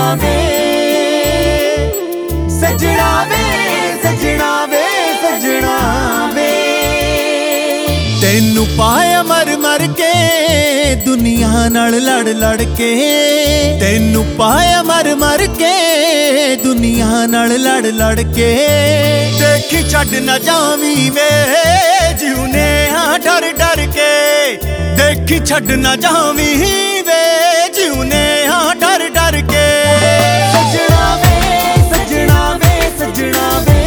वे सजना वे सजना वे सजना वे। तेनू पाया मर मर के दुनिया नाल लड़ लड़ के, तेनू पाया मर मर के दुनिया नाल लड़ लड़ के। देखी छड़ ना जावी वे जीवने हाँ डर डर के, देखी छड़ ना जावी वे जीवने हाँ डर डर के। सजना वे सजना वे सजना वे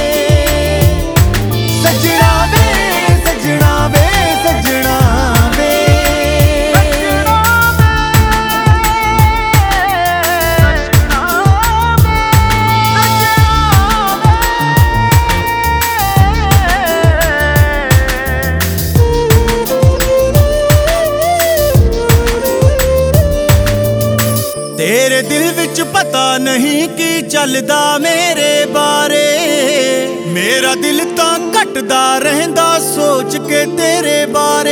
सजना वे सजना वे सजना वे। तेरे दिल विच पता नहीं की चलदा मेरे बारे, मेरा दिल तां घटदा रहिंदा सोच के तेरे बारे।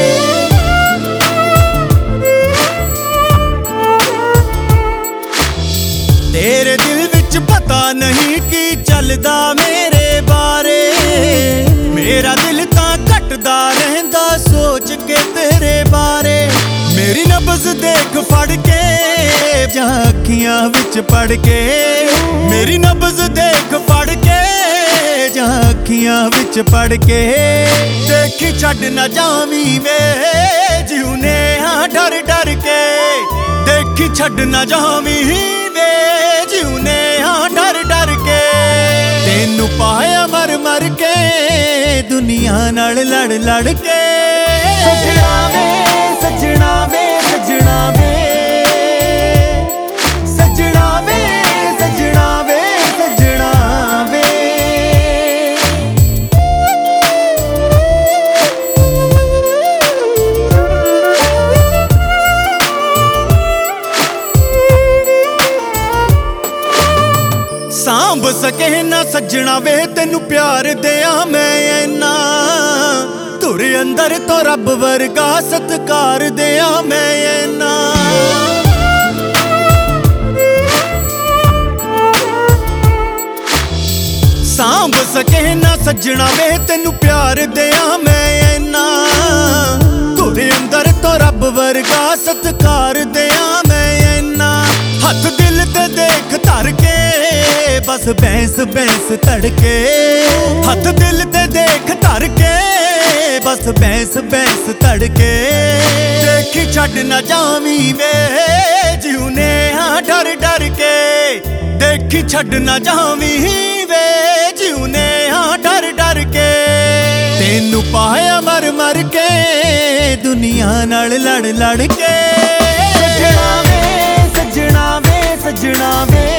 तेरे दिल विच पता नहीं की चलदा मेरे बारे, मेरा दिल तां घटदा रहिंदा सोच के तेरे बारे। मेरी नब्ज़ देख फड़ के जां अखियां विच पड़ के, मेरी नब्ज़ देख फड़ के जां अखियां विच पड़ के। देखी छड़ ना जावी वे जीवने हाँ डर डर के, देखी छड़ ना जावी वे जीवने हाँ डर डर के। तेनू पाया मर मर के दुनिया नाल लड़ लड़ के। सजना वे सजना वे सजना वे सजना वे सजना वे सजना वे। सांभ सके ना सजना वे तेनू प्यार दिया मैं इन्ना, तुर अंदर तो रब वर्गा सत्कार दिया मैं इन्ना। सांभ सके ना सजना वे तेनू प्यार दिया मैं इन्ना, तुर अंदर तो रब वर्गा सत्कार दिया मैं इन्ना। हथ दिल ते देख धर के बस बैंस बैंस तड़के, हथ दिल ते देख धर के बस बैंस बैंस तड़के। देखी छड़ ना जावी वे जीवने हाँ डर डर के, देखी छड़ ना जावी वे जीवने हाँ डर डर के। तेनू पाया मर मर के दुनिया नाल लड़ लड़ के। सजना वे सजना वे सजना वे